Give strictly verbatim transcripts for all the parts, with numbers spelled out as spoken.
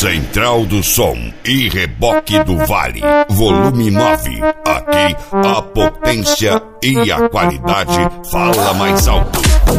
Central do Som e Reboque do Vale, volume nove. Aqui a potência e a qualidade fala mais alto.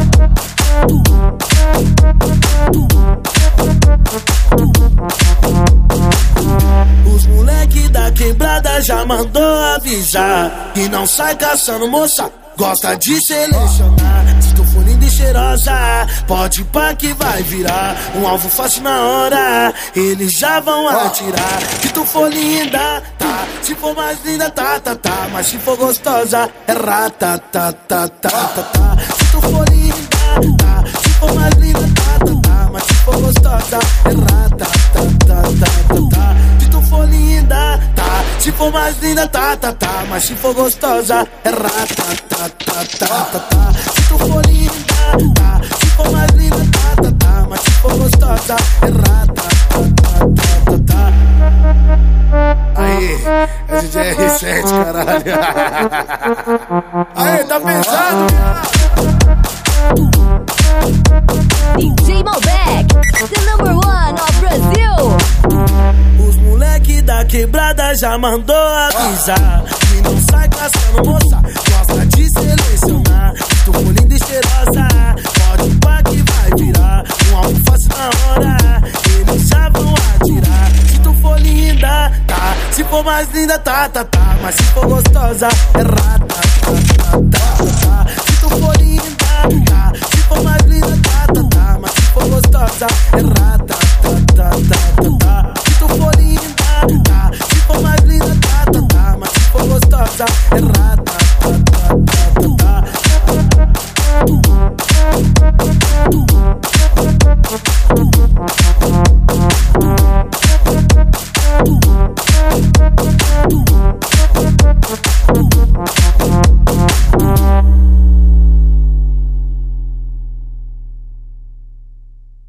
Os moleque da quebrada já mandou avisar que não sai caçando moça, gosta de selecionar. Se tu for linda e cheirosa, pode ir pra que vai virar um alvo fácil na hora, eles já vão atirar. Se tu for linda, tá. Se for mais linda, tá, tá, tá. Mas se for gostosa, é rata, tá, tá, tá, tá, tá. Se tu for linda, tá. Se for mais linda, tá, tá, tá. Mas se for gostosa, é rata, tá, tá, tá, tá, tá. Se tu for linda, tá. Se for mais linda, tá, tá, tá. Mas se for gostosa, é rata, tá, tá, tá, tá, tá. Se tu for linda, tá. Se for mais linda, tá, tá, tá. Mas se for gostosa, é rata, tá, tá, tá, tá, tá. Aí, a gente é R sete, caralho. Aí, tá pensado, D J Malbec, the number one of Brazil. Os moleque da quebrada já mandou avisar que não sai caçando moça, gosta de selecionar. Se tu for linda e cheirosa, pode ir pra que vai virar um alvo fácil na hora, eles já vão atirar. Se tu for linda, tá. Se for mais linda, tá, tá, tá. Mas se for gostosa, é rata, tá, tá, tá, tá. Se tu for linda, tá. Se for mais linda, tá, tá, tá. Mas se for gostosa, é rata.